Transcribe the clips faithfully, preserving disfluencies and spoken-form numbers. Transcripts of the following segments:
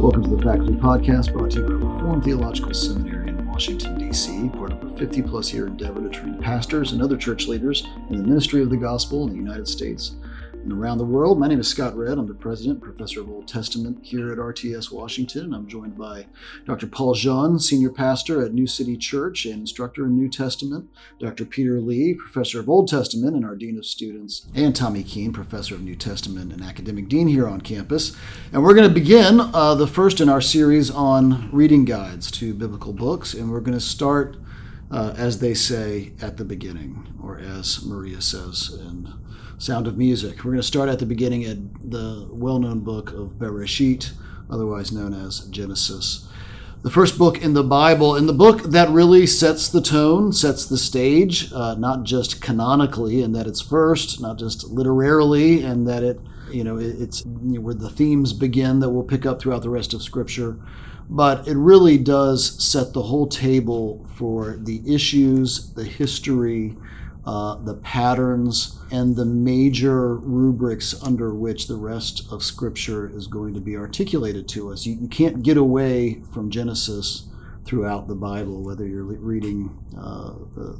Welcome to the Faculty Podcast, brought to you by Reformed Theological Seminary in Washington, D C, part of a fifty-plus year endeavor to train pastors and other church leaders in the ministry of the gospel in the United States and around the world. My name is Scott Redd. I'm the president, professor of Old Testament here at R T S Washington. I'm joined by Doctor Paul Jean, senior pastor at New City Church and instructor in New Testament, Doctor Peter Lee, professor of Old Testament and our dean of students, and Tommy Keene, professor of New Testament and academic dean here on campus. And we're going to begin uh, the first in our series on reading guides to biblical books, and we're going to start, uh, as they say, at the beginning, or as Maria says in Sound of Music. We're going to start at the beginning at the well-known book of Bereshit, otherwise known as Genesis. The first book in the Bible, and the book that really sets the tone, sets the stage, uh, not just canonically in that it's first, not just literarily, and that it, you know, it, it's you know, where the themes begin that we'll pick up throughout the rest of Scripture, but it really does set the whole table for the issues, the history, Uh, the patterns, and the major rubrics under which the rest of Scripture is going to be articulated to us. You, you can't get away from Genesis throughout the Bible, whether you're reading uh,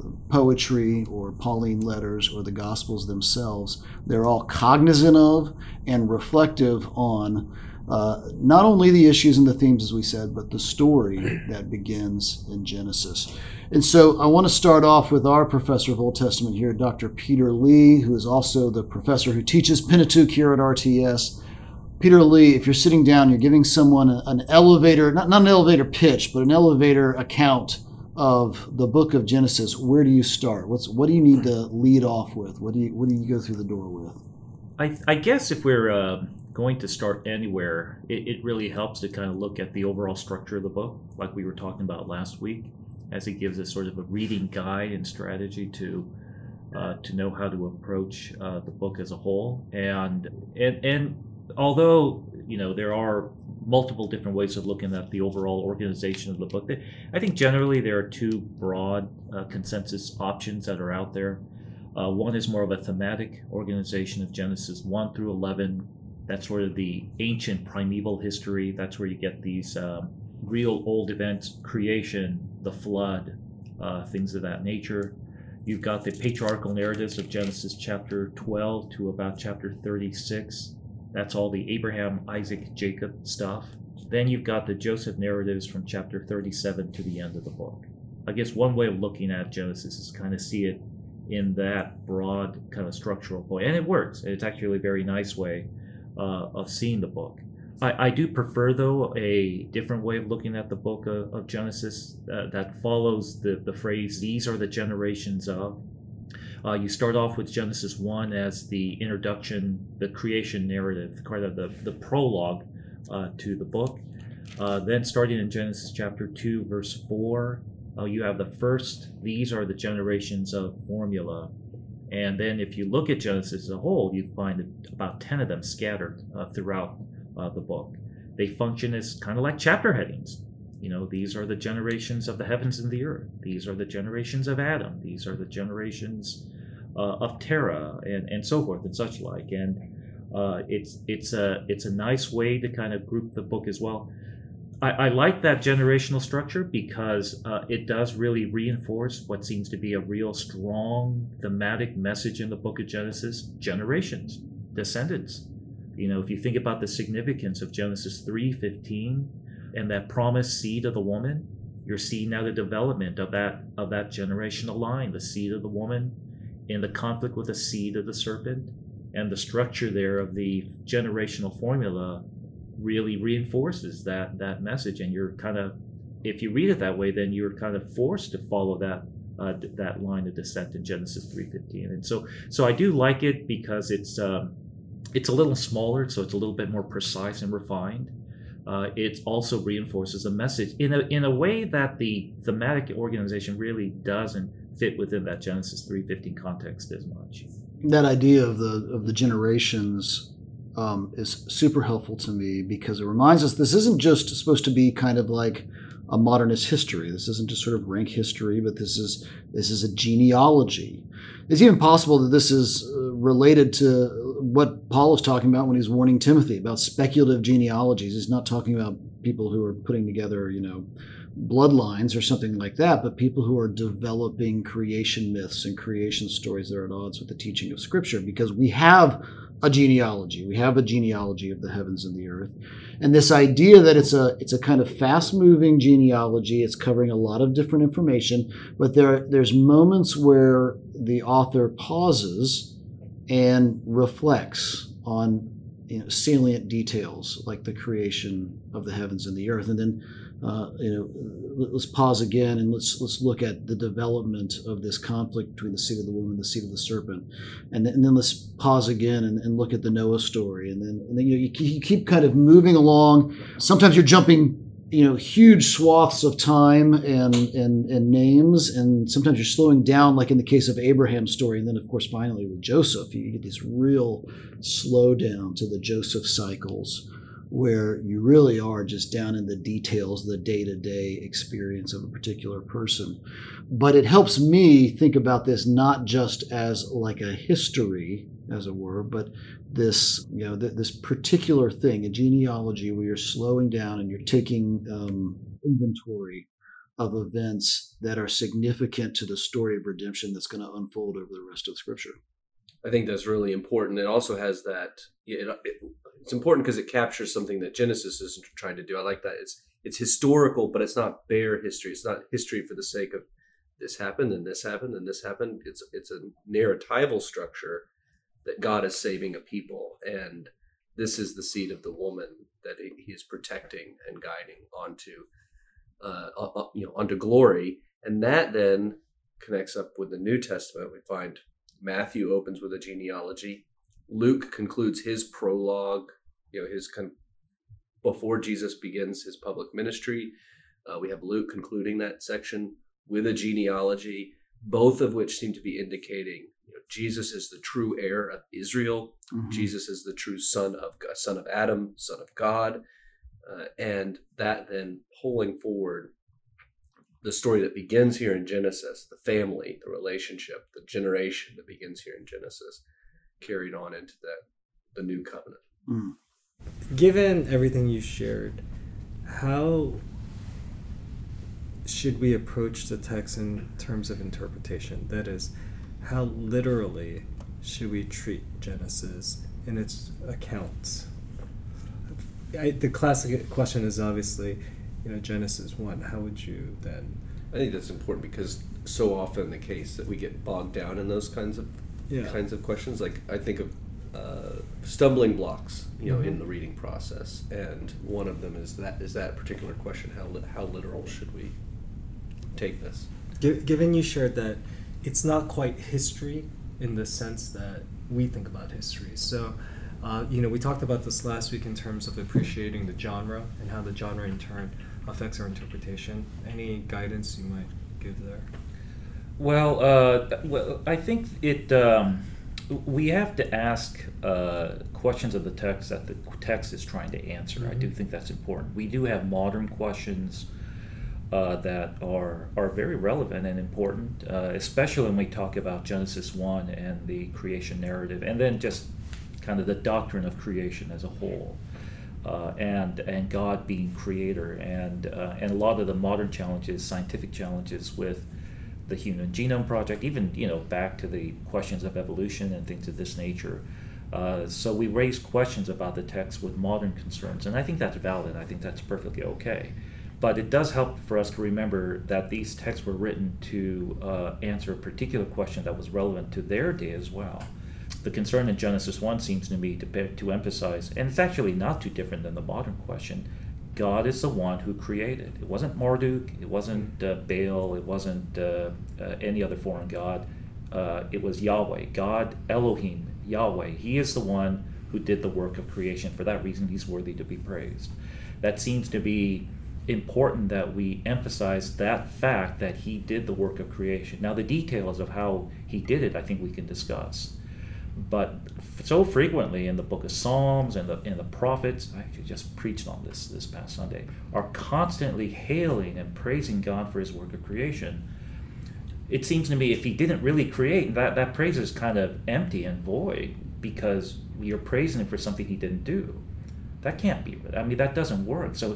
poetry or Pauline letters or the Gospels themselves. They're all cognizant of and reflective on uh, not only the issues and the themes, as we said, but the story that begins in Genesis. And so I want to start off with our professor of Old Testament here, Doctor Peter Lee, who is also the professor who teaches Pentateuch here at R T S. Peter Lee, if you're sitting down, you're giving someone an elevator, not, not an elevator pitch, but an elevator account of the book of Genesis, where do you start? What's what do you need to lead off with? What do you what do you go through the door with? I, I guess if we're uh, going to start anywhere, it, it really helps to kind of look at the overall structure of the book, like we were talking about last week, as it gives us sort of a reading guide and strategy to uh, to know how to approach uh, the book as a whole. And and and although you know there are multiple different ways of looking at the overall organization of the book, I think generally there are two broad uh, consensus options that are out there. Uh, one is more of a thematic organization of Genesis one through eleven. That's sort of the ancient primeval history. That's where you get these um, real old events, creation, the flood, uh, things of that nature. You've got the patriarchal narratives of Genesis chapter twelve to about chapter thirty-six. That's all the Abraham, Isaac, Jacob stuff. Then you've got the Joseph narratives from chapter thirty-seven to the end of the book. I guess one way of looking at Genesis is kind of see it in that broad kind of structural point. And it works. It's actually a very nice way uh, of seeing the book. I, I do prefer, though, a different way of looking at the book of, of Genesis uh, that follows the, the phrase, these are the generations of. Uh, you start off with Genesis one as the introduction, the creation narrative, kind of the, the prologue uh, to the book. Uh, then starting in Genesis chapter two, verse four, uh, you have the first, these are the generations of formula. And then if you look at Genesis as a whole, you find about ten of them scattered uh, throughout Uh, the book. They function as kind of like chapter headings. You know, these are the generations of the heavens and the earth. These are the generations of Adam. These are the generations uh, of Terah, and, and so forth and such like. And uh, it's it's a it's a nice way to kind of group the book as well. I, I like that generational structure because uh, it does really reinforce what seems to be a real strong thematic message in the book of Genesis: generations, descendants. You know, if you think about the significance of Genesis three fifteen and that promised seed of the woman, you're seeing now the development of that of that generational line, the seed of the woman in the conflict with the seed of the serpent, and the structure there of the generational formula really reinforces that that message. And you're kind of, if you read it that way, then you're kind of forced to follow that uh, that line of descent in Genesis three fifteen. And so, so I do like it because it's. Um, It's a little smaller, so it's a little bit more precise and refined. Uh, it also reinforces a message in a in a way that the thematic organization really doesn't fit within that Genesis three fifteen context as much. That idea of the of the generations um, is super helpful to me because it reminds us this isn't just supposed to be kind of like a modernist history. This isn't just sort of rank history, but this is this is a genealogy. It's even possible that this is related to what Paul is talking about when he's warning Timothy about speculative genealogies. He's not talking about people who are putting together, you know, bloodlines or something like that, but people who are developing creation myths and creation stories that are at odds with the teaching of Scripture, because we have a genealogy. We have a genealogy of the heavens and the earth. And this idea that it's a it's a kind of fast-moving genealogy, it's covering a lot of different information, but there there's moments where the author pauses and reflects on, you know, salient details like the creation of the heavens and the earth. And then uh, you know, let's pause again and let's let's look at the development of this conflict between the seed of the woman and the seed of the serpent, and then, and then let's pause again and, and look at the Noah story, and then and then you know you, you keep kind of moving along. Sometimes you're jumping, you know, huge swaths of time and and and names, and sometimes you're slowing down, like in the case of Abraham's story, and then of course finally with Joseph, you get this real slow down to the Joseph cycles, where you really are just down in the details, the day-to-day experience of a particular person. But it helps me think about this not just as like a history, as it were, but this, you know, th- this particular thing, a genealogy where you're slowing down and you're taking um, inventory of events that are significant to the story of redemption that's going to unfold over the rest of Scripture. I think that's really important. It also has that, it, it, it's important because it captures something that Genesis is trying to do. I like that. It's it's historical, but it's not bare history. It's not history for the sake of this happened and this happened and this happened. It's it's a narratival structure that God is saving a people, and this is the seed of the woman that he is protecting and guiding onto, uh, you know, onto glory. And that then connects up with the New Testament. We find Matthew opens with a genealogy. Luke concludes his prologue, you know, his kind of before Jesus begins his public ministry. Uh, we have Luke concluding that section with a genealogy, both of which seem to be indicating, you know, Jesus is the true heir of Israel. Mm-hmm. Jesus is the true son of son of Adam, son of God, uh, and that then pulling forward the story that begins here in Genesis, the family, the relationship, the generation that begins here in Genesis, carried on into that the new covenant. Mm. Given everything you shared, how should we approach the text in terms of interpretation? That is, how literally should we treat Genesis in its accounts? I, the classic question is obviously, you know, Genesis one. How would you then? I think that's important because so often the case that we get bogged down in those kinds of yeah. kinds of questions. Like I think of uh, stumbling blocks, you know, mm-hmm. in the reading process, and one of them is that is that particular question: how li- how literal should we take this? Given you shared that it's not quite history in the sense that we think about history, so. Uh, you know, we talked about this last week in terms of appreciating the genre and how the genre in turn affects our interpretation. Any guidance you might give there? Well, uh, well, I think it. Um, we have to ask uh, questions of the text that the text is trying to answer. Mm-hmm. I do think that's important. We do have modern questions uh, that are are very relevant and important, uh, especially when we talk about Genesis one and the creation narrative, and then just kind of the doctrine of creation as a whole, uh, and and God being creator, and uh, and a lot of the modern challenges, scientific challenges with the Human Genome Project, even you know back to the questions of evolution and things of this nature. Uh, so we raise questions about the text with modern concerns, and I think that's valid. I think that's perfectly okay. But it does help for us to remember that these texts were written to uh, answer a particular question that was relevant to their day as well. The concern in Genesis one seems to me to, to emphasize, and it's actually not too different than the modern question, God is the one who created. It wasn't Marduk, it wasn't uh, Baal, it wasn't uh, uh, any other foreign god. Uh, it was Yahweh, God, Elohim, Yahweh. He is the one who did the work of creation. For that reason, he's worthy to be praised. That seems to be important that we emphasize that fact that he did the work of creation. Now, the details of how he did it, I think we can discuss. But so frequently in the book of Psalms and the in the prophets, I actually just preached on this this past Sunday, are constantly hailing and praising God for his work of creation. It seems to me if he didn't really create, that, that praise is kind of empty and void because you're praising him for something he didn't do. That can't be, I mean, that doesn't work. So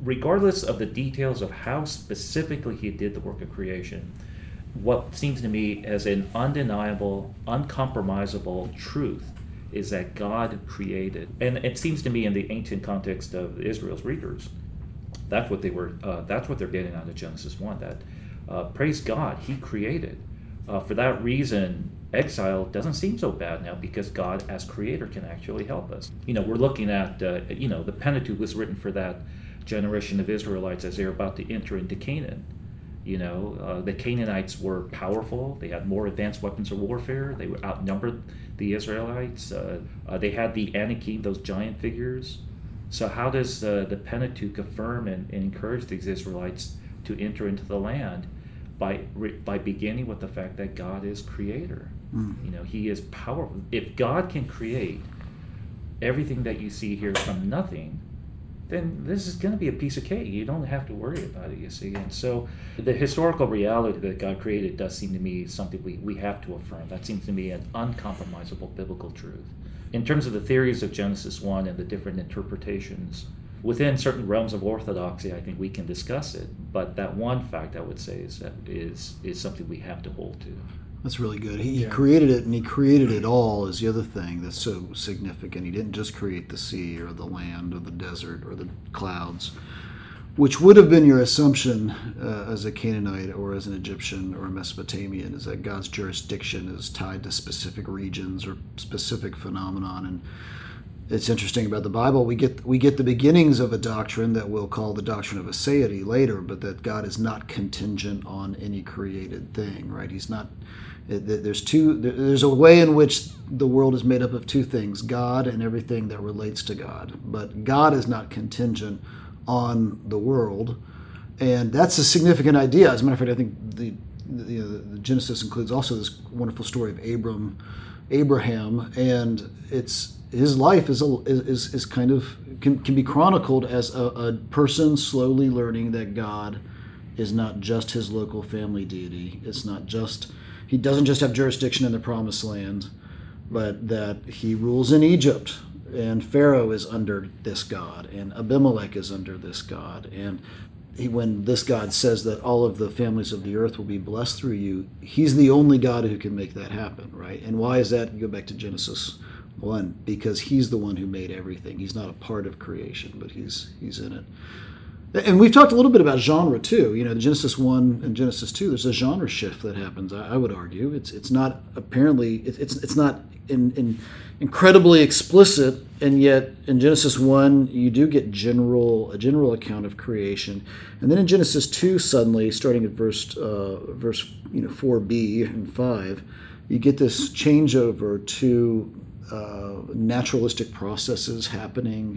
regardless of the details of how specifically he did the work of creation, what seems to me as an undeniable, uncompromisable truth is that God created. And it seems to me in the ancient context of Israel's readers, that's what they were. Uh, that's what they're getting out of Genesis one. That uh, praise God, He created. Uh, for that reason, exile doesn't seem so bad now because God, as Creator, can actually help us. You know, we're looking at. Uh, you know, the Pentateuch was written for that generation of Israelites as they're about to enter into Canaan. You know, uh, the Canaanites were powerful. They had more advanced weapons of warfare. They were outnumbered the Israelites. Uh, uh, they had the Anakim, those giant figures. So how does uh, the Pentateuch affirm and, and encourage these Israelites to enter into the land? By by beginning with the fact that God is Creator. Mm. You know, He is powerful. If God can create everything that you see here from nothing, then this is going to be a piece of cake. You don't have to worry about it, you see. And so the historical reality that God created does seem to me something we, we have to affirm. That seems to me an uncompromisable biblical truth. In terms of the theories of Genesis one and the different interpretations, within certain realms of orthodoxy, I think we can discuss it. But that one fact I would say is that is is something we have to hold to. That's really good. He, Yeah. he created it, and He created it all is the other thing that's so significant. He didn't just create the sea or the land or the desert or the clouds, which would have been your assumption uh, as a Canaanite or as an Egyptian or a Mesopotamian, is that God's jurisdiction is tied to specific regions or specific phenomenon. And it's interesting about the Bible. We get we get the beginnings of a doctrine that we'll call the doctrine of aseity later, but that God is not contingent on any created thing, right? He's not. There's two. There's a way in which the world is made up of two things: God and everything that relates to God. But God is not contingent on the world, and that's a significant idea. As a matter of fact, I think the, the, you know, the Genesis includes also this wonderful story of Abram, Abraham, and it's. His life is, a, is is kind of can, can be chronicled as a, a person slowly learning that God is not just his local family deity. It's not just he doesn't just have jurisdiction in the Promised Land, but that he rules in Egypt, and Pharaoh is under this God, and Abimelech is under this God, and he, when this God says that all of the families of the earth will be blessed through you, He's the only God who can make that happen, right? And why is that? You go back to Genesis one, because He's the one who made everything. He's not a part of creation, but he's he's in it. And we've talked a little bit about genre too. You know, Genesis one and Genesis two. There's a genre shift that happens. I, I would argue it's it's not apparently it, it's it's not in, in incredibly explicit, and yet in Genesis one you do get general a general account of creation, and then in Genesis two, suddenly starting at verse uh, verse you know four b and five, you get this changeover to Uh, naturalistic processes happening.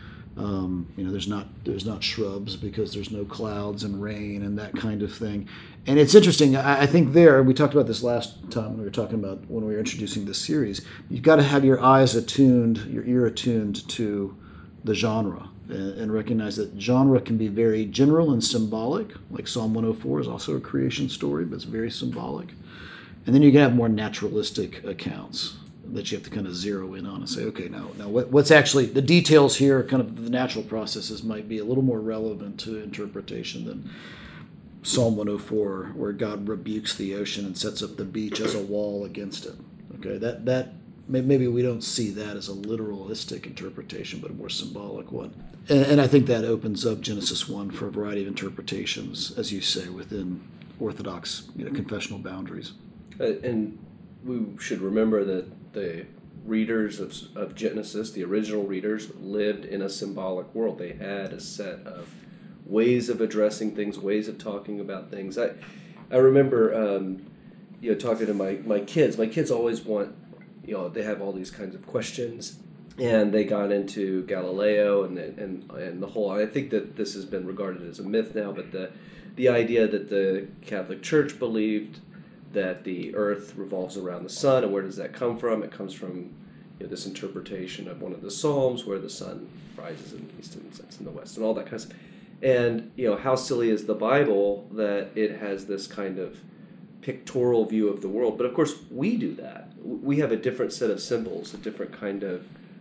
Um, you know, there's not there's not shrubs because there's no clouds and rain and that kind of thing. And it's interesting. I, I think there we talked about this last time when we were talking about when we were introducing this series. You've got to have your eyes attuned, your ear attuned to the genre, and, and recognize that genre can be very general and symbolic. Like Psalm one oh four is also a creation story, but it's very symbolic. And then you can have more naturalistic accounts that you have to kind of zero in on and say, okay, now, now what, what's actually the details here? Kind of the natural processes might be a little more relevant to interpretation than Psalm one oh four, where God rebukes the ocean and sets up the beach as a wall against it. Okay, that that maybe we don't see that as a literalistic interpretation, but a more symbolic one. And, and I think that opens up Genesis one for a variety of interpretations, as you say, within Orthodox, you know, confessional boundaries. Uh, and we should remember that the readers of, of Genesis, the original readers, lived in a symbolic world. They had a set of ways of addressing things, ways of talking about things. I I remember, um, you know, talking to my, my kids. My kids always want, you know, they have all these kinds of questions, and they got into Galileo and and and the whole. I think that this has been regarded as a myth now, but the the idea that the Catholic Church believed that the earth revolves around the sun, and where does that come from? It comes from, you know, this interpretation of one of the Psalms where the sun rises in the east and sets in the west, and all that kind of stuff. And, you know, how silly is the Bible that it has this kind of pictorial view of the world? But of course, we do that. We have a different set of symbols, a different kind of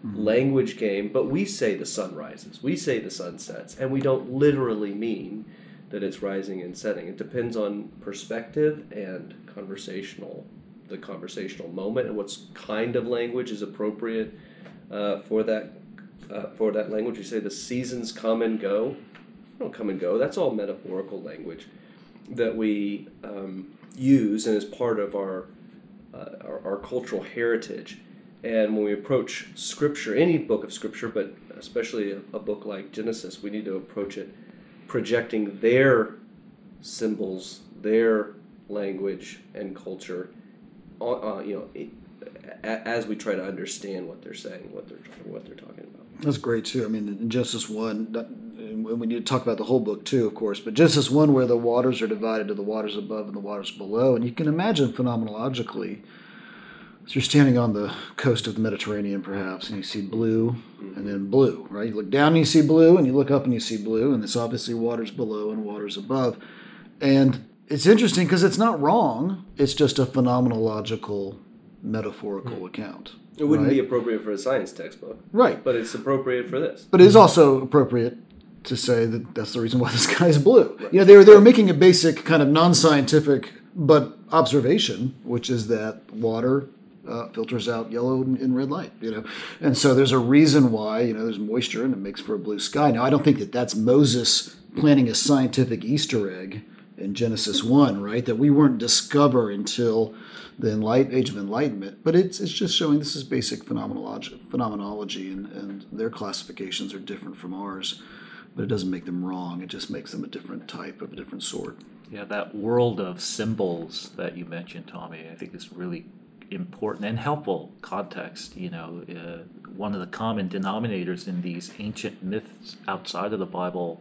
mm-hmm. language game, but we say the sun rises, we say the sun sets, and we don't literally mean that it's rising and setting. It depends on perspective and conversational, the conversational moment, and what's kind of language is appropriate uh, for that uh, for that language. You say the seasons come and go. They don't come and go. That's all metaphorical language that we um, use and is part of our, uh, our our cultural heritage. And when we approach Scripture, any book of Scripture, but especially a, a book like Genesis, we need to approach it projecting their symbols, their language and culture, uh, you know, as we try to understand what they're saying, what they're what they're talking about. That's great too. I mean, in Genesis one, we need to talk about the whole book too, of course. But Genesis one, where the waters are divided to the waters above and the waters below, and you can imagine phenomenologically. So you're standing on the coast of the Mediterranean, perhaps, and you see blue, and then blue, right? You look down and you see blue, and you look up and you see blue, and it's obviously waters below and waters above. And it's interesting because it's not wrong. It's just a phenomenological, metaphorical account. It wouldn't right? be appropriate for a science textbook. Right. But it's appropriate for this. But it is also appropriate to say that that's the reason why the sky is blue. Right. You know, they were, they were making a basic kind of non-scientific but observation, which is that water Uh, filters out yellow and, and red light, you know, and so there's a reason why, you know, there's moisture and it makes for a blue sky. Now, I don't think that that's Moses planting a scientific Easter egg in Genesis one, right? That we weren't discover until the enlight- Age of Enlightenment, but it's it's just showing this is basic phenomenology, phenomenology, and, and their classifications are different from ours, but it doesn't make them wrong. It just makes them a different type of a different sort. Yeah, that world of symbols that you mentioned, Tommy, I think is really important and helpful context. You know, uh, one of the common denominators in these ancient myths outside of the Bible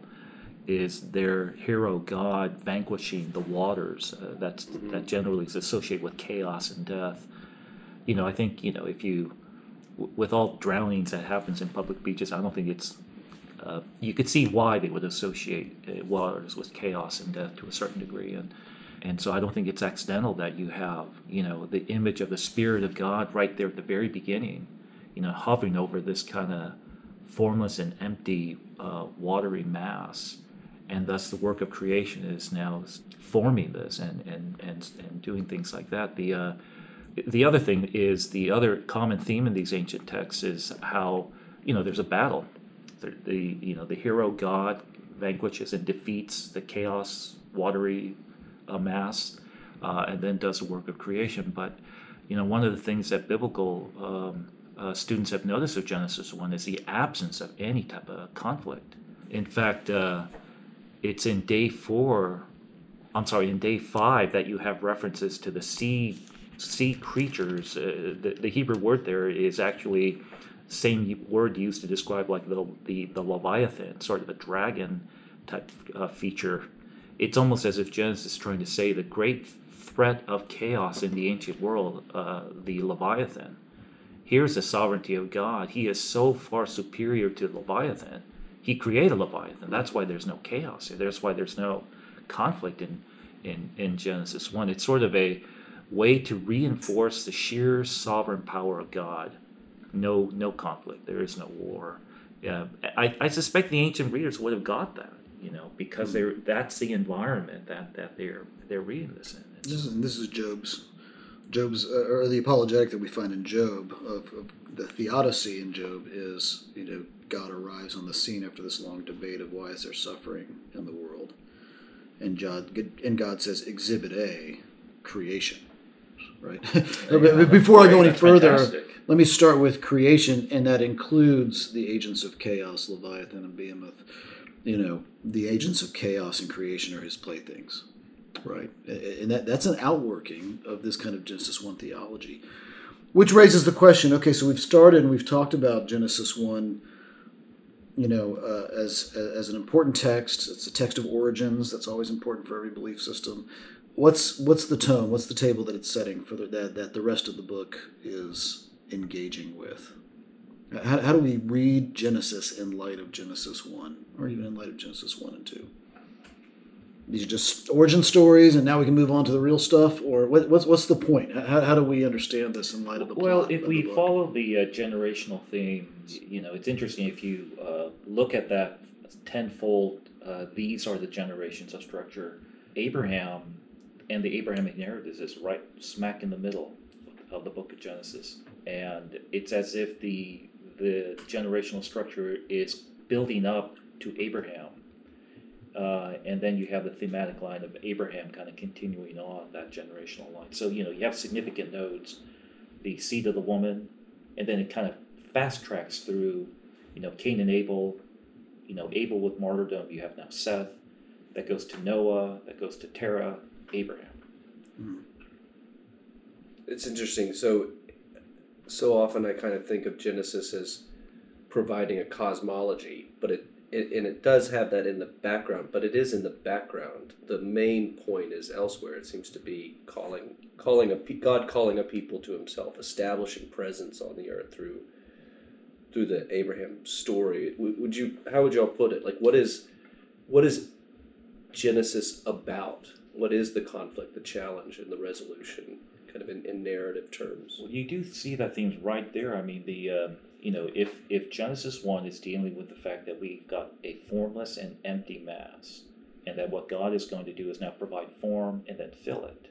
is their hero god vanquishing the waters. Uh, that's mm-hmm. that generally is associated with chaos and death. You know, I think you know if you, w- with all drownings that happens in public beaches, I don't think it's. Uh, you could see why they would associate uh, waters with chaos and death to a certain degree, and. And so I don't think it's accidental that you have, you know, the image of the Spirit of God right there at the very beginning, you know, hovering over this kind of formless and empty, uh, watery mass. And thus the work of creation is now forming this and, and, and, and doing things like that. The, uh, the other thing is, the other common theme in these ancient texts is how, you know, there's a battle. The, the you know, the hero God vanquishes and defeats the chaos, watery a mass, uh, and then does the work of creation. But you know, one of the things that biblical um, uh, students have noticed of Genesis one is the absence of any type of conflict. In fact, uh, it's in day four, I'm sorry, in day five that you have references to the sea sea creatures. Uh, the, the Hebrew word there is actually the same word used to describe like the the, the Leviathan, sort of a dragon type uh, feature. It's almost as if Genesis is trying to say the great threat of chaos in the ancient world, uh, the Leviathan. Here's the sovereignty of God. He is so far superior to Leviathan. He created Leviathan. That's why there's no chaos here. That's why there's no conflict in, in, in Genesis one. It's sort of a way to reinforce the sheer sovereign power of God. No, no conflict. There is no war. Yeah, I, I suspect the ancient readers would have got that. You know, because they're that's the environment that, that they're they're reading this in. This is, this is Job's, Job's uh, or the apologetic that we find in Job of, of the theodicy in Job is, you know, God arrives on the scene after this long debate of why is there suffering in the world, and God and God says Exhibit A, creation, right? Yeah, Before I go any further, fantastic. Let me start with creation, and that includes the agents of chaos, Leviathan and Behemoth. You know, the agents of chaos and creation are his playthings, right? And that that's an outworking of this kind of Genesis one theology, which raises the question, okay, so we've started and we've talked about Genesis one, you know, uh, as as an important text. It's a text of origins. That's always important for every belief system. What's what's the tone? What's the table that it's setting for the, that, that the rest of the book is engaging with? How, how do we read Genesis in light of Genesis one, or even in light of Genesis one and two? these are just origin stories, and now we can move on to the real stuff? Or what, what's what's the point? How, how do we understand this in light of the plot? Well, if of we the book? follow the uh, generational themes, you know, it's interesting if you uh, look at that tenfold, uh, these are the generations of structure. Abraham and the Abrahamic narrative is right smack in the middle of the book of Genesis. And it's as if the the generational structure is building up to Abraham. Uh, and then you have the thematic line of Abraham kind of continuing on that generational line. So, you know, you have significant nodes, the seed of the woman, and then it kind of fast tracks through, you know, Cain and Abel, you know, Abel with martyrdom, you have now Seth, that goes to Noah, that goes to Terah, Abraham. Hmm. It's interesting. So, so often I kind of think of Genesis as providing a cosmology, but it, it and it does have that in the background, but it is in the background. The main point is elsewhere. It seems to be calling, calling a God calling a people to Himself, establishing presence on the earth through, through the Abraham story. Would you? How would y'all put it? Like, what is, what is Genesis about? What is the conflict, the challenge, and the resolution, kind of in, in narrative terms? Well, you do see that theme's right there. I mean, the uh, you know, if if Genesis one is dealing with the fact that we've got a formless and empty mass, and that what God is going to do is now provide form and then fill it.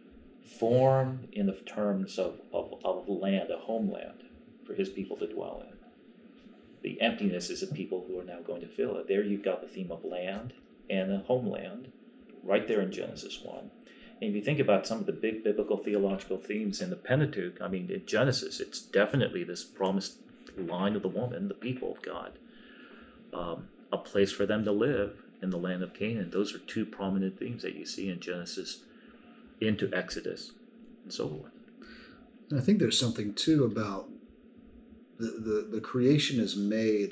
Form in the terms of, of, of land, a homeland for His people to dwell in. The emptiness is the people who are now going to fill it. There you've got the theme of land and a homeland, right there in Genesis one. And if you think about some of the big biblical theological themes in the Pentateuch, I mean, in Genesis, it's definitely this promised line of the woman, the people of God, um, a place for them to live in the land of Canaan. Those are two prominent themes that you see in Genesis into Exodus and so forth. And I think there's something, too, about the, the, the creation is made,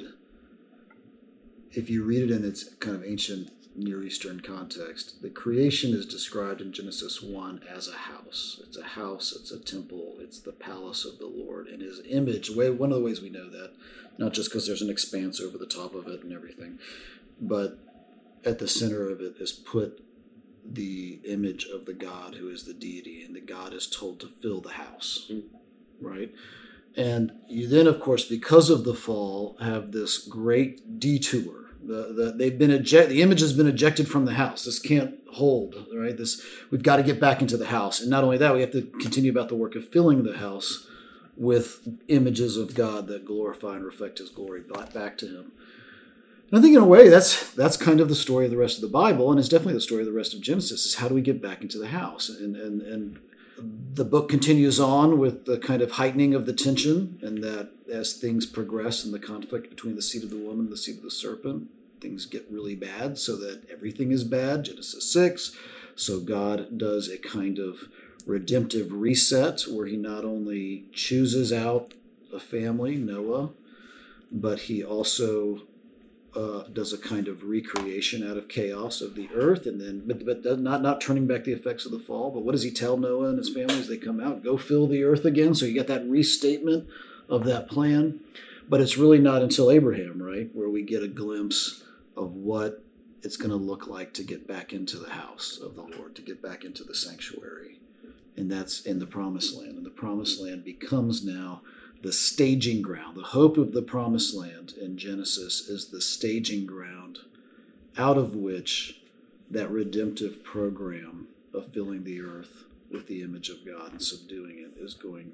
if you read it in its kind of ancient Near Eastern context, the creation is described in Genesis one as a house. It's a house, it's a temple, it's the palace of the Lord. And His image, one of the ways we know that, not just because there's an expanse over the top of it and everything, but at the center of it is put the image of the God who is the deity, and the God is told to fill the house, mm. right? And you then, of course, because of the fall, have this great detour. The, the they've been eject, the image has been ejected from the house. This can't hold, right? This we've got to get back into the house, and not only that, we have to continue about the work of filling the house with images of God that glorify and reflect His glory back to Him. And I think in a way that's that's kind of the story of the rest of the Bible, and it's definitely the story of the rest of Genesis. Is how do we get back into the house? And and and the book continues on with the kind of heightening of the tension, and that as things progress in the conflict between the seed of the woman and the seed of the serpent, things get really bad, so that everything is bad. Genesis six. So God does a kind of redemptive reset where He not only chooses out a family, Noah, but He also Uh, does a kind of recreation out of chaos of the earth, and then but, but not not turning back the effects of the fall. But what does He tell Noah and his family as they come out? Go fill the earth again. So you get that restatement of that plan. But it's really not until Abraham, right, where we get a glimpse of what it's going to look like to get back into the house of the Lord, to get back into the sanctuary. And that's in the promised land. And the promised land becomes now the staging ground. The hope of the promised land in Genesis is the staging ground out of which that redemptive program of filling the earth with the image of God and subduing it is going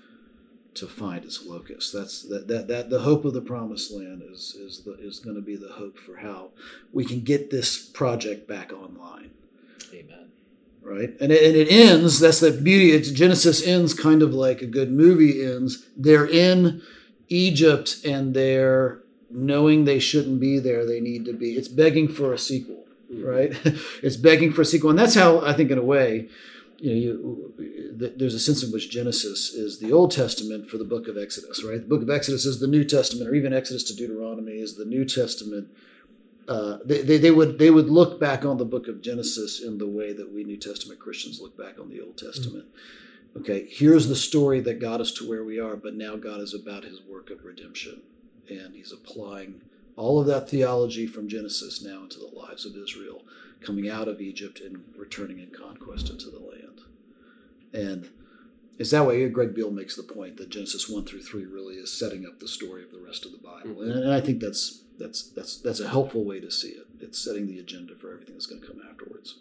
to find its locus. That's that that, that the hope of the promised land is is the, is going to be the hope for how we can get this project back online. Amen. Right? And it, and it ends, that's the beauty, it's, Genesis ends kind of like a good movie ends. They're in Egypt and they're knowing they shouldn't be there, they need to be. It's begging for a sequel, right? It's begging for a sequel. And that's how, I think, in a way, you know, you, there's a sense in which Genesis is the Old Testament for the book of Exodus, right? The book of Exodus is the New Testament, or even Exodus to Deuteronomy is the New Testament. Uh, they, they they would they would look back on the book of Genesis in the way that we New Testament Christians look back on the Old Testament. Mm-hmm. Okay, here's the story that got us to where we are, but now God is about His work of redemption, and He's applying All of that theology from Genesis now into the lives of Israel, coming out of Egypt and returning in conquest into the land. And it's that way. Greg Beale makes the point that Genesis one through three really is setting up the story of the rest of the Bible. Mm-hmm. And, and I think that's that's that's that's a helpful way to see it. It's setting the agenda for everything that's going to come afterwards.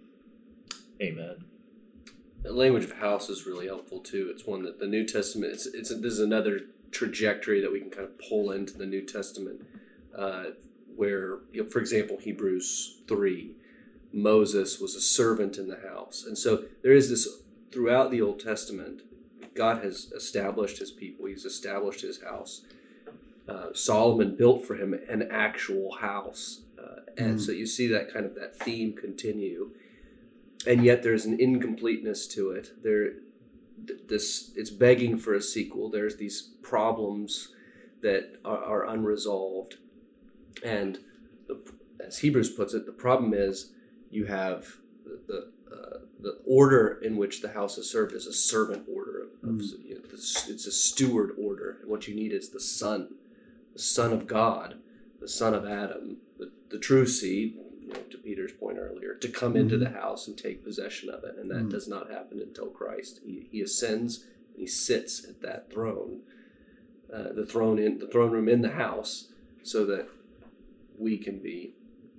Amen. The language of house is really helpful too. It's one that the New Testament, it's, it's this is another trajectory that we can kind of pull into the New Testament, uh, where, you know, for example, Hebrews three, Moses was a servant in the house. And so there is this, throughout the Old Testament, God has established his people. He's established his house. Uh, Solomon built for him an actual house. Uh, and mm. so you see that kind of that theme continue. And yet there's an incompleteness to it. There, this it's begging for a sequel. There's these problems that are, are unresolved. And the, as Hebrews puts it, the problem is you have the, the Uh, the order in which the house is served is a servant order. Of, mm. you know, it's a steward order. And what you need is the son, the son of God, the son of Adam, the, the true seed, you know, to Peter's point earlier, to come mm-hmm. into the house and take possession of it. And that mm. does not happen until Christ. He, he ascends and he sits at that throne, uh, the throne in the throne room in the house, so that we can be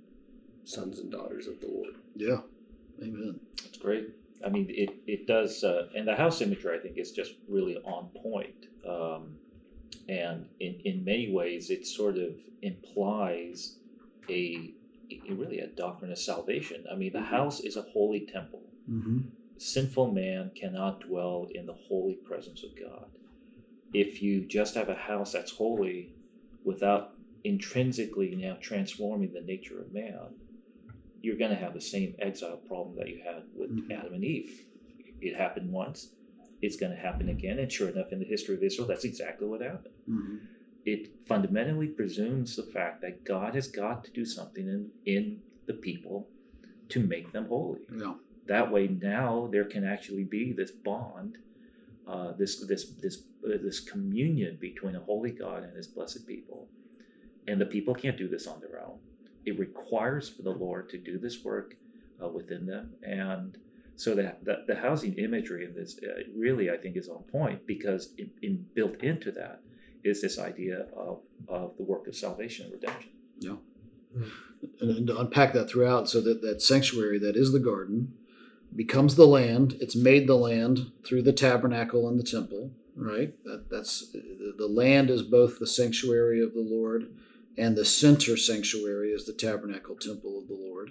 sons and daughters of the Lord. Yeah. Amen. That's great. I mean, it, it does, uh, and the house imagery, I think, is just really on point. Um, and in, in many ways, it sort of implies a, a really a doctrine of salvation. I mean, the house is a holy temple. Mm-hmm. Sinful man cannot dwell in the holy presence of God. If you just have a house that's holy without intrinsically now transforming the nature of man, you're going to have the same exile problem that you had with mm-hmm. Adam and Eve. It happened once. It's going to happen again. And sure enough, in the history of Israel, that's exactly what happened. Mm-hmm. It fundamentally presumes the fact that God has got to do something in, in the people to make them holy. Yeah. That way, now there can actually be this bond, uh, this this this uh, this communion between a holy God and his blessed people. And the people can't do this on their own. It requires for the Lord to do this work uh, within them. And so that the, the housing imagery in this uh, really, I think, is on point, because in, in built into that is this idea of, of the work of salvation and redemption. Yeah. Mm. And, and to unpack that throughout, so that that sanctuary that is the garden becomes the land. It's made the land through the tabernacle and the temple, right? That that's the, the land is both the sanctuary of the Lord, and the center sanctuary is the tabernacle temple of the Lord.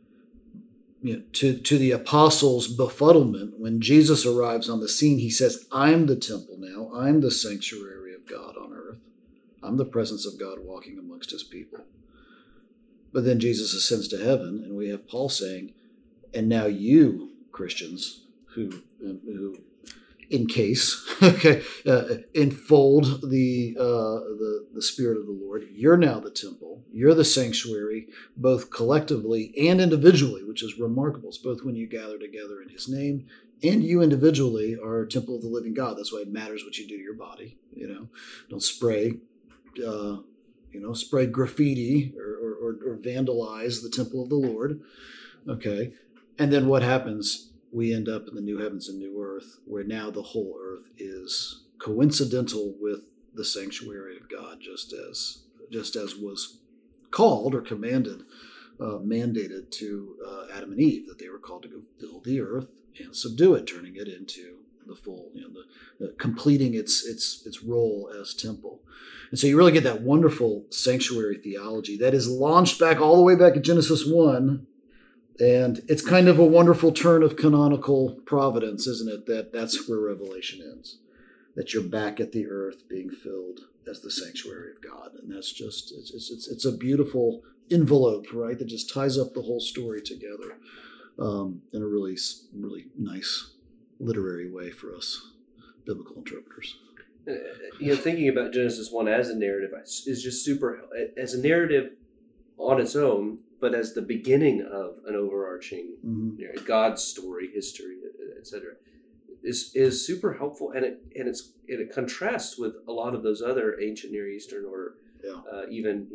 You know, to, to the apostles' befuddlement, when Jesus arrives on the scene, he says, I'm the temple now. I'm the sanctuary of God on earth. I'm the presence of God walking amongst his people. But then Jesus ascends to heaven, and we have Paul saying, and now you, Christians, who, who encase, okay, uh, enfold the, uh, the the Spirit of the Lord. You're now the temple. You're the sanctuary, both collectively and individually, which is remarkable. It's both when you gather together in his name, and you individually are a temple of the living God. That's why it matters what you do to your body. You know, don't spray, uh, you know, spray graffiti or, or, or vandalize the temple of the Lord. Okay, and then what happens? We end up in the new heavens and new earth, where now the whole earth is coincidental with the sanctuary of God, just as just as was called or commanded, uh, mandated to uh, Adam and Eve, that they were called to go fill the earth and subdue it, turning it into the full, you know, the, the completing its its its role as temple. And so you really get that wonderful sanctuary theology that is launched back all the way back at Genesis one. And it's kind of a wonderful turn of canonical providence, isn't it? That that's where Revelation ends. That you're back at the earth being filled as the sanctuary of God. And that's just, it's it's it's a beautiful envelope, right? That just ties up the whole story together um, in a really, really nice literary way for us biblical interpreters. Uh, you know, thinking about Genesis one as a narrative is just super, as a narrative on its own, but as the beginning of an overarching mm-hmm. you know, God's story, history, et cetera, is is super helpful, and it and it's and it contrasts with a lot of those other ancient Near Eastern or yeah. uh, even you know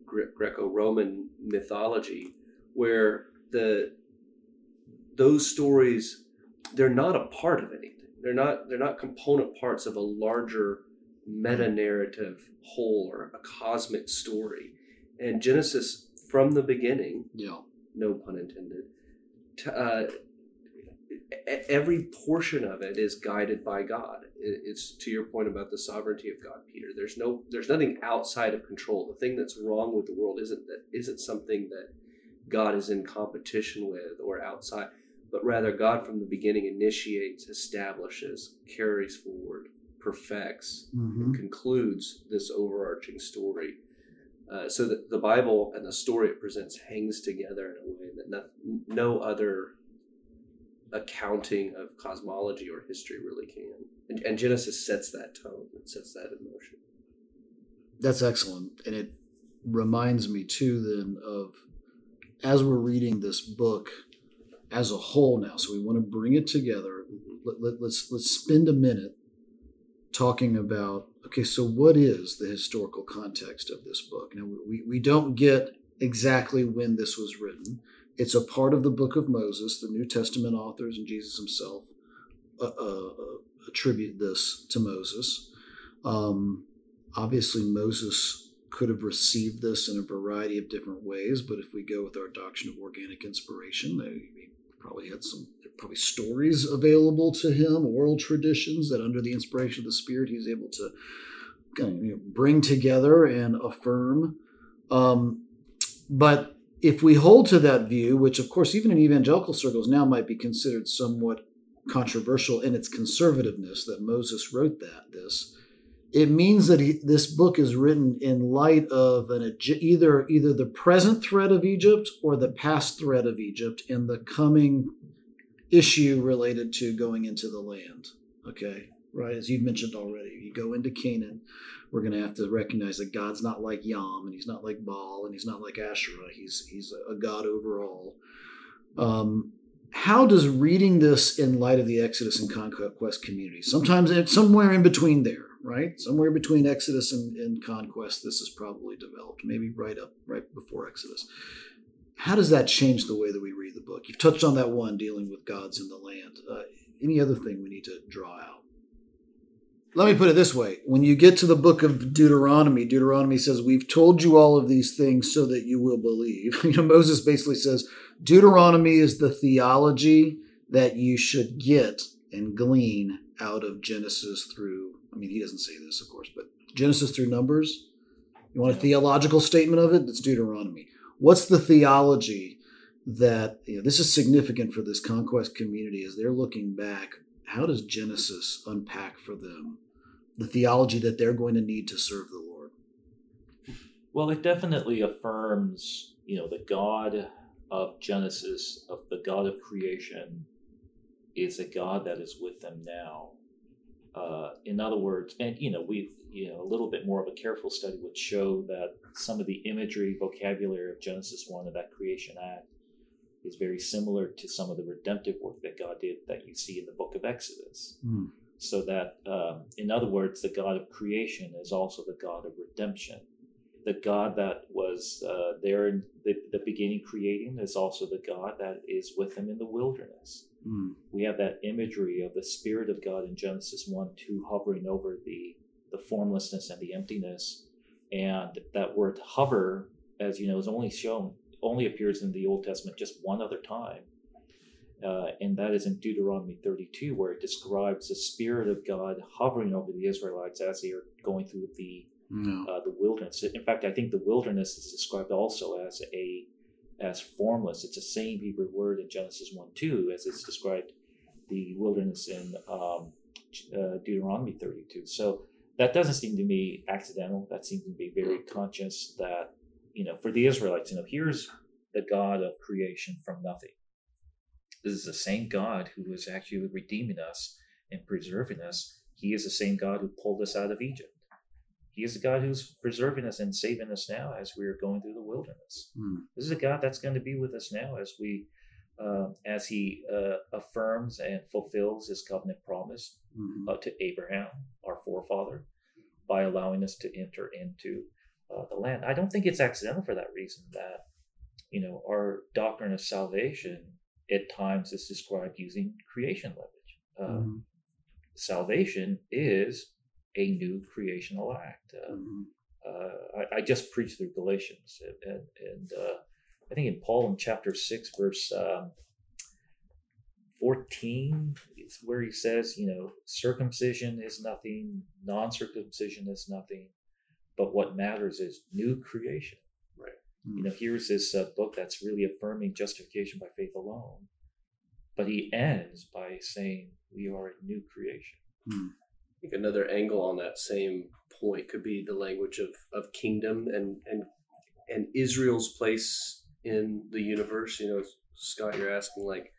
Gre- Greco-Roman mythology, where the those stories, they're not a part of anything. They're not they're not component parts of a larger meta-narrative whole or a cosmic story. And Genesis, from the beginning, Yeah. no pun intended, t- uh, e- every portion of it is guided by God. It- It's to your point about the sovereignty of God, Peter. There's no there's nothing outside of control. The thing that's wrong with the world isn't that isn't something that God is in competition with or outside, but rather God from the beginning initiates, establishes, carries forward, perfects, Mm-hmm. and concludes this overarching story. Uh, so that the Bible and the story it presents hangs together in a way that no, no other accounting of cosmology or history really can. And, and Genesis sets that tone. It sets that in motion. That's excellent. And it reminds me, too, then, of as we're reading this book as a whole now, so we want to bring it together. Let, let, let's let's spend a minute talking about, okay, so what is the historical context of this book? Now, we, we don't get exactly when this was written. It's a part of the book of Moses. The New Testament authors and Jesus himself uh, uh, attribute this to Moses. Um, obviously, Moses could have received this in a variety of different ways, but if we go with our doctrine of organic inspiration, they probably had some probably stories available to him, oral traditions that under the inspiration of the Spirit he's able to kind of, you know, bring together and affirm. Um, but if we hold to that view, which of course even in evangelical circles now might be considered somewhat controversial in its conservativeness, that Moses wrote that this, it means that he, this book is written in light of an either either the present threat of Egypt or the past threat of Egypt in the coming issue related to going into the land. Okay, right? As you've mentioned already, you go into Canaan, we're going to have to recognize that God's not like Yam, and he's not like Baal, and he's not like Asherah. He's he's a God over all. Um, how does reading this in light of the Exodus and Conquest communities, sometimes it's somewhere in between there, right? Somewhere between Exodus and, and Conquest, this is probably developed, maybe right up, right before Exodus. How does that change the way that we read the book? You've touched on that one, dealing with gods in the land. Uh, any other thing we need to draw out? Let me put it this way. When you get to the book of Deuteronomy, Deuteronomy says, we've told you all of these things so that you will believe. You know, Moses basically says, Deuteronomy is the theology that you should get and glean out of Genesis through, I mean, he doesn't say this, of course, but Genesis through Numbers. You want a theological statement of it? It's Deuteronomy. What's the theology that, you know, this is significant for this Conquest community as they're looking back? How does Genesis unpack for them the theology that they're going to need to serve the Lord? Well, it definitely affirms, you know, the God of Genesis, of the God of creation, is a God that is with them now. Uh, in other words, and you know, we, you know, a little bit more of a careful study would show that some of the imagery, vocabulary of Genesis one of that creation act is very similar to some of the redemptive work that God did that you see in the book of Exodus. Mm. So that, um, in other words, the God of creation is also the God of redemption. The God that was uh, there in the, the beginning creating is also the God that is with him in the wilderness. Mm. We have that imagery of the Spirit of God in Genesis one two hovering over the, the formlessness and the emptiness. And that word hover, as you know, is only shown, only appears in the Old Testament just one other time. Uh, and that is in Deuteronomy thirty-two, where it describes the Spirit of God hovering over the Israelites as they are going through the no. uh, the wilderness. In fact, I think the wilderness is described also as a as formless. It's the same Hebrew word in Genesis one two as it's described the wilderness in um, uh, Deuteronomy thirty-two. So that doesn't seem to me accidental. That seems to be very conscious that, you know, for the Israelites, you know, here's the God of creation from nothing. This is the same God who is actually redeeming us and preserving us. He is the same God who pulled us out of Egypt. He is the God who's preserving us and saving us now as we are going through the wilderness. Mm. This is a God that's going to be with us now as we, uh, as He uh, affirms and fulfills His covenant promise mm-hmm. uh, to Abraham, our forefather, by allowing us to enter into uh, the land. I don't think it's accidental for that reason that, you know, our doctrine of salvation at times is described using creation language. Uh, Mm-hmm. Salvation is a new creational act. Uh, Mm-hmm. uh, I, I just preached through Galatians, and, and, and uh, I think in Paul in chapter six, verse um, fourteen, is where he says, you know, circumcision is nothing, non-circumcision is nothing, but what matters is new creation. Right. You know, here's this uh, book that's really affirming justification by faith alone, but he ends by saying we are a new creation. Mm-hmm. I think another angle on that same point could be the language of, of kingdom and, and and Israel's place in the universe. You know, Scott, you're asking, like,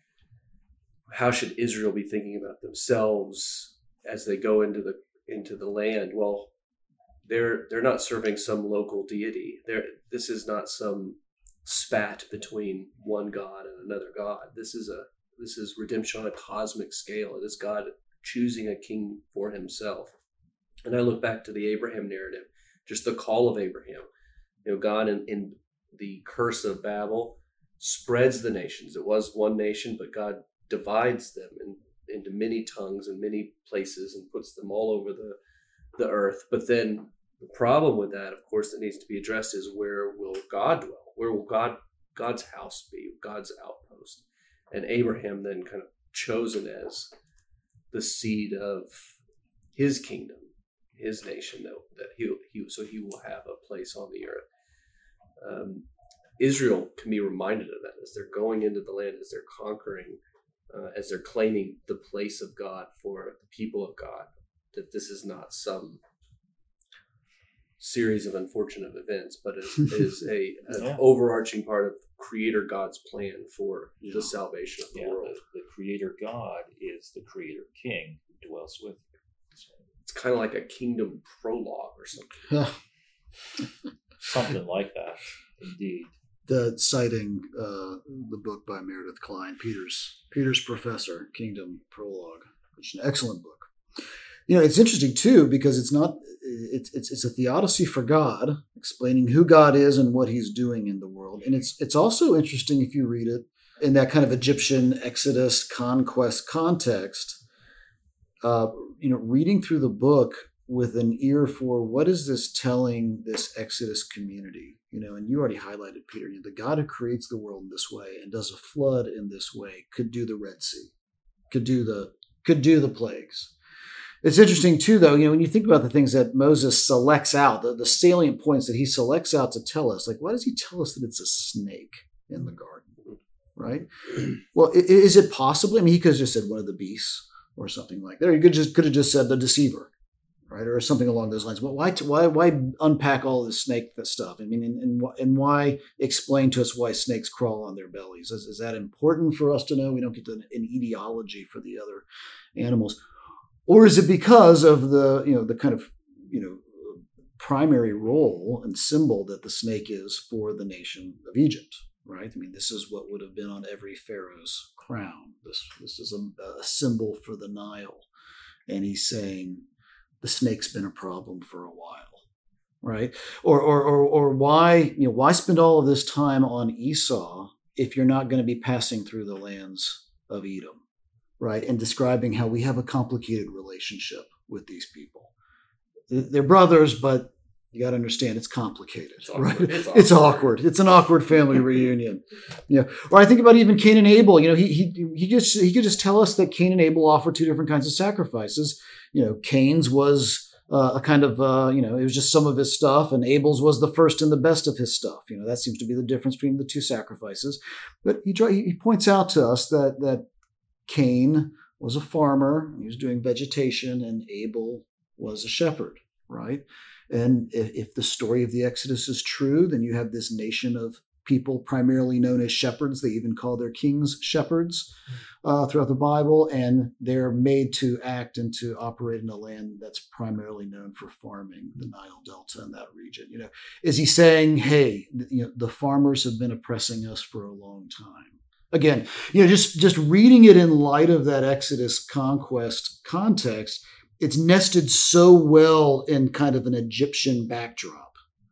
how should Israel be thinking about themselves as they go into the into the land? Well, they're they're not serving some local deity. They're, this is not some spat between one God and another God. This is a this is redemption on a cosmic scale. It is God choosing a king for himself. And I look back to the Abraham narrative, just the call of Abraham. You know, God in, in the curse of Babel spreads the nations. It was one nation, but God divides them in, into many tongues and many places and puts them all over the, the earth. But then the problem with that, of course, that needs to be addressed is, where will God dwell? Where will God God's house be? God's outpost? And Abraham then kind of chosen as the seed of his kingdom, his nation, that, that he, he so he will have a place on the earth. Um, Israel can be reminded of that as they're going into the land, as they're conquering, uh, as they're claiming the place of God for the people of God, that this is not some series of unfortunate events, but is, is a an Yeah. overarching part of Creator God's plan for Yeah. the salvation of the Yeah, world. the, the Creator God is the Creator King who dwells with you. So, It's kind of like a kingdom prologue or something. something like that, indeed. The citing uh, the book by Meredith Klein, Peter's Peter's Professor, Kingdom Prologue, which is an excellent book. You know, it's interesting too, because it's not it's it's it's a theodicy for God, explaining who God is and what He's doing in the world, and it's it's also interesting if you read it in that kind of Egyptian Exodus conquest context. Uh, you know, reading through the book with an ear for what is this telling this Exodus community, you know, and you already highlighted, Peter, you know, the God who creates the world in this way and does a flood in this way could do the Red Sea, could do the could do the plagues. It's interesting too, though, you know, when you think about the things that Moses selects out, the, the salient points that he selects out to tell us, like, why does he tell us that it's a snake in the garden, right? Well, is it possibly? I mean, he could have just said one of the beasts or something like that. Or he could just could have just said the deceiver, right, or something along those lines. But why why why unpack all this snake stuff? I mean, and, and and why explain to us why snakes crawl on their bellies? Is, is that important for us to know? We don't get an, an etiology for the other animals, or is it because of the you know the kind of you know primary role and symbol that the snake is for the nation of Egypt? Right? I mean, this is what would have been on every pharaoh's crown. This this is a, a symbol for the Nile, and he's saying the snake's been a problem for a while, right? Or or or, or why you know why spend all of this time on Esau if you're not going to be passing through the lands of Edom, right? And describing how we have a complicated relationship with these people. They're brothers, but you got to understand it's complicated, It's awkward. right? It's It's awkward. awkward. It's an awkward family reunion. Yeah. Or I think about even Cain and Abel. You know, he he he just he could just tell us that Cain and Abel offered two different kinds of sacrifices. You know, Cain's was uh, a kind of uh, you know it was just some of his stuff, and Abel's was the first and the best of his stuff. You know, that seems to be the difference between the two sacrifices. But he he points out to us that that Cain was a farmer. He was doing vegetation, and Abel was a shepherd, right? And if the story of the Exodus is true, then you have this nation of people primarily known as shepherds. They even call their kings shepherds uh, throughout the Bible, and they're made to act and to operate in a land that's primarily known for farming, the Nile Delta and that region. You know, is he saying, hey, you know, the farmers have been oppressing us for a long time? Again, you know, just just reading it in light of that Exodus conquest context, it's nested so well in kind of an Egyptian backdrop,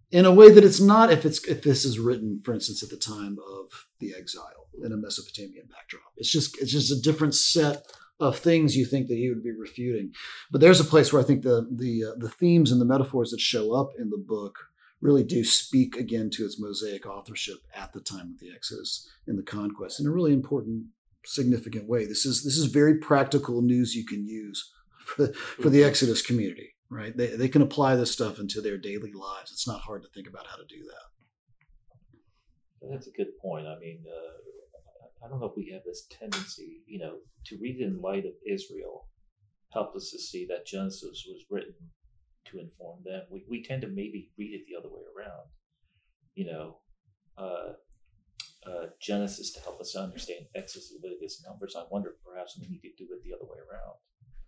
in a way that it's not if it's if this is written, for instance, at the time of the exile in a Mesopotamian backdrop. It's just it's just a different set of things you think that he would be refuting. But there's a place where I think the the uh, the themes and the metaphors that show up in the book really do speak again to its Mosaic authorship at the time of the Exodus and the conquest in a really important, significant way. This is this is very practical news you can use for, for the Exodus community, right? They they can apply this stuff into their daily lives. It's not hard to think about how to do that. That's a good point. I mean, uh, I don't know if we have this tendency, you know, to read it in light of Israel helped us to see that Genesis was written to inform them. We we tend to maybe read it the other way around, you know, uh, uh, Genesis to help us understand Exodus, Leviticus, Numbers. I wonder if perhaps we need to do it the other way around.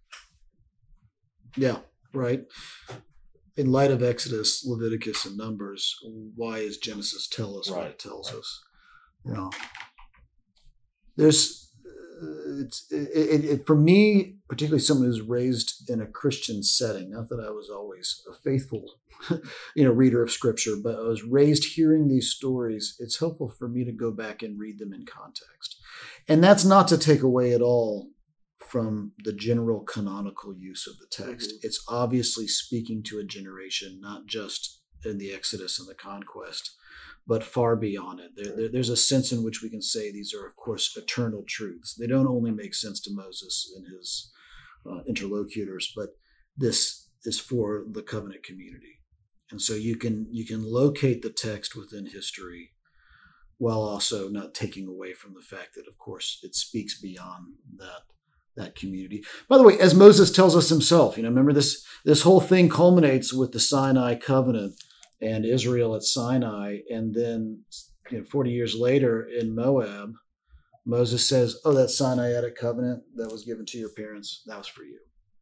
Yeah, right. In light of Exodus, Leviticus, and Numbers, why does Genesis tell us right, what it tells right. us? You know, there's uh, it's it, it, it, for me, particularly someone who's raised in a Christian setting. Not that I was always a faithful, you know, reader of Scripture, but I was raised hearing these stories. It's helpful for me to go back and read them in context, and that's not to take away at all from the general canonical use of the text. Mm-hmm. It's obviously speaking to a generation, not just in the Exodus and the conquest, but far beyond it. There, there, there's a sense in which we can say these are, of course, eternal truths. They don't only make sense to Moses and his uh, interlocutors, but this is for the covenant community. And so you can you can locate the text within history while also not taking away from the fact that, of course, it speaks beyond that that community. By the way, as Moses tells us himself, you know, remember this, this whole thing culminates with the Sinai covenant and Israel at Sinai. And then, you know, forty years later in Moab, Moses says, oh, that Sinaitic covenant that was given to your parents, that was for you.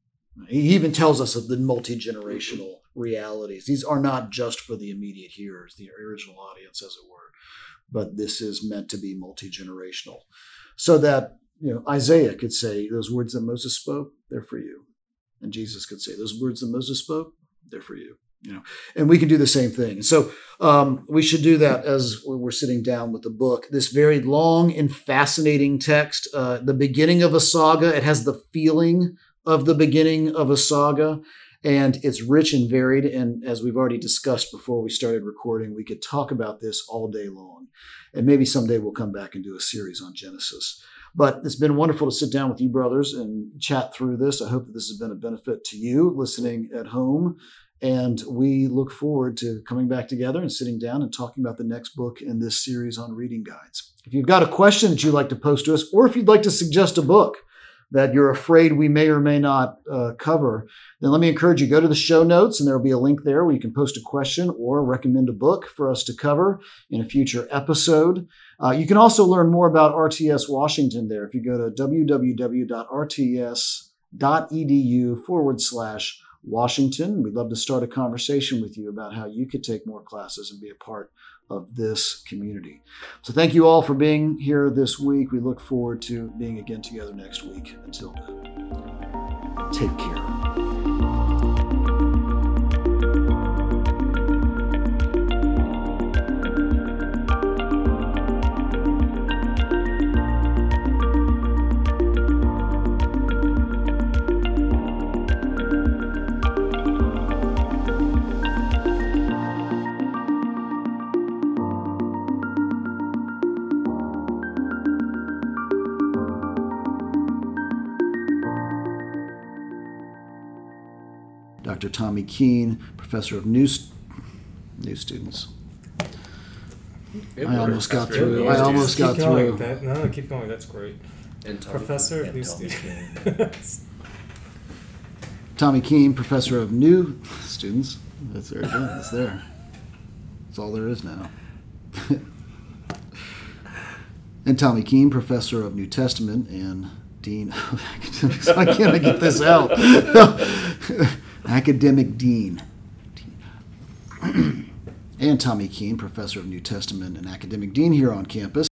He even tells us of the multi-generational realities. These are not just for the immediate hearers, the original audience, as it were, but this is meant to be multi-generational. So that, you know, Isaiah could say those words that Moses spoke, they're for you. And Jesus could say those words that Moses spoke, they're for you. You know, and we can do the same thing. So um, we should do that as we're sitting down with the book. This very long and fascinating text, uh, the beginning of a saga. It has the feeling of the beginning of a saga, and it's rich and varied. And as we've already discussed before we started recording, we could talk about this all day long. And maybe someday we'll come back and do a series on Genesis. But it's been wonderful to sit down with you brothers and chat through this. I hope that this has been a benefit to you listening at home. And we look forward to coming back together and sitting down and talking about the next book in this series on reading guides. If you've got a question that you'd like to post to us, or if you'd like to suggest a book that you're afraid we may or may not uh, cover, then let me encourage you, go to the show notes and there'll be a link there where you can post a question or recommend a book for us to cover in a future episode. Uh, you can also learn more about R T S Washington there. If you go to www.rts.edu forward slash Washington, we'd love to start a conversation with you about how you could take more classes and be a part of this community. So thank you all for being here this week. We look forward to being again together next week. Until then, take care. Doctor Tommy Keene, professor of new, new students. It I almost got That's through. great. I almost keep got going. through. That, no, keep going. That's great. And Tommy Professor of and new Tommy students. Tommy Keene, professor of new students. That's there. It's there. That's all there is now. And Tommy Keene, professor of New Testament and dean of academics. Why can't I get this out? Academic dean. And Tommy Keene, professor of New Testament and academic dean here on campus.